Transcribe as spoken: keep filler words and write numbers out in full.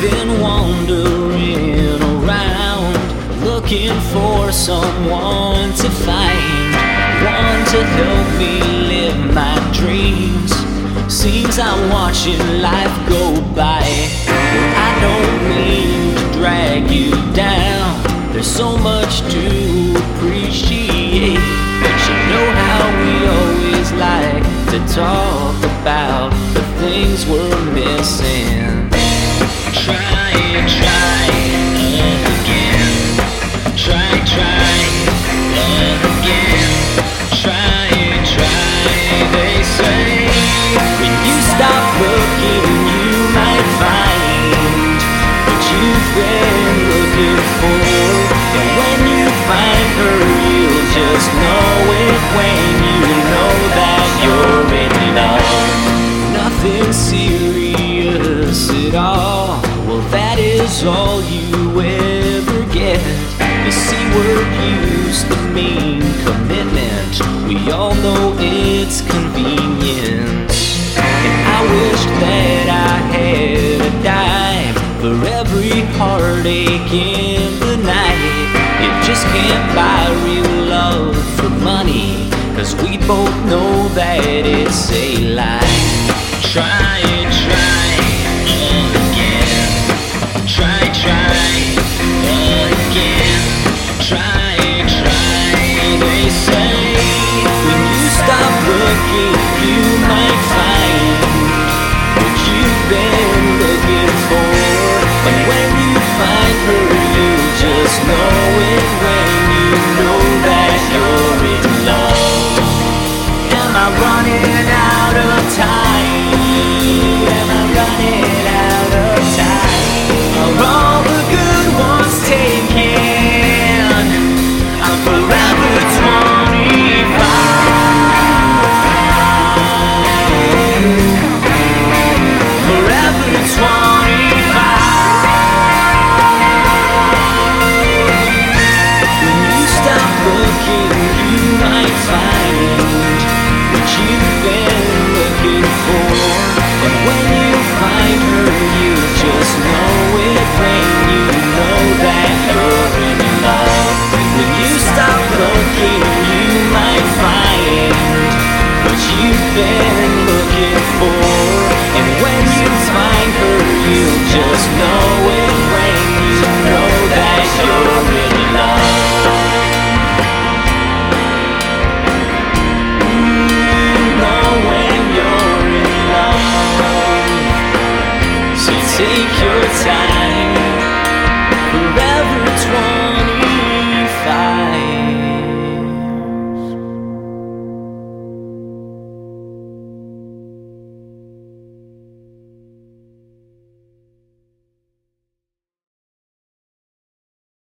been wandering around, looking for someone to find, one to help me live my dreams. Seems I'm watching life go by. I don't mean to drag you down, there's so much to appreciate, but you know how we always like to talk about the things we're missing. Try and try again. Try, try again. Try and try, they say. When you stop looking, you might find what you've been looking for. And when you find her, you'll just know it when you know that you're in love. Nothing serious at all, well that is all you ever get. The C word used to mean commitment, we all know it's convenience. And I wished that I had a dime for every heartache in the night. It just can't buy real love for money, cause we both know that it's a lie. Try and try again. Try, try again. Try and try, they say. When you stop looking, you might find what you've been looking for. But when you find her, you just know it when you know that you're in love. Am I running out of time? Am I running out of time? Are all the good ones taken? I'm forever twenty-five. Forever twenty-five. When you stop looking, you might find what you've been looking for. And when you find her, you just know it when you know that you're in love. When you stop looking, you might find what you've been looking for. And when you find her, you just know it when you know that you're in love. You know when you're in love. So take your time.